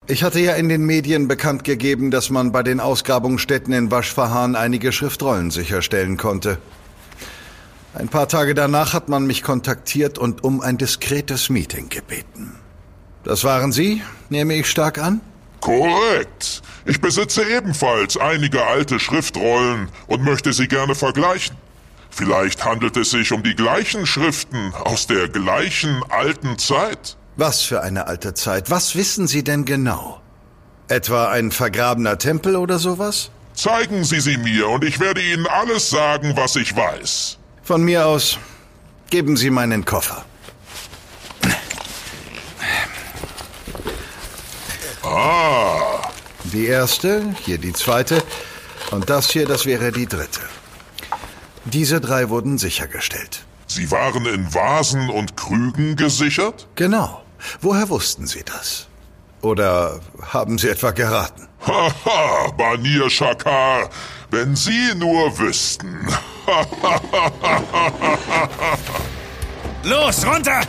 Ich hatte ja in den Medien bekannt gegeben, dass man bei den Ausgrabungsstätten in Waschfahan einige Schriftrollen sicherstellen konnte. Ein paar Tage danach hat man mich kontaktiert und um ein diskretes Meeting gebeten. Das waren Sie, nehme ich stark an? Korrekt. Ich besitze ebenfalls einige alte Schriftrollen und möchte sie gerne vergleichen. Vielleicht handelt es sich um die gleichen Schriften aus der gleichen alten Zeit. Was für eine alte Zeit? Was wissen Sie denn genau? Etwa ein vergrabener Tempel oder sowas? Zeigen Sie sie mir und ich werde Ihnen alles sagen, was ich weiß. Von mir aus, geben Sie meinen Koffer. Ah. Die erste, hier die zweite und das hier, das wäre die dritte. Diese 3 wurden sichergestellt. Sie waren in Vasen und Krügen gesichert? Genau. Woher wussten Sie das? Oder haben Sie etwa geraten? Haha, Banir Shakar, wenn Sie nur wüssten. Los, runter!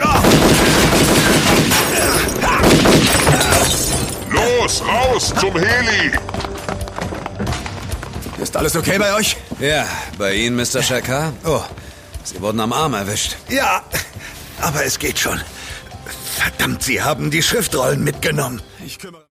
Los, raus zum Heli! Ist alles okay bei euch? Ja, bei Ihnen, Mr. Shakar? Oh, Sie wurden am Arm erwischt. Ja, aber es geht schon. Verdammt, Sie haben die Schriftrollen mitgenommen. Ich kümmere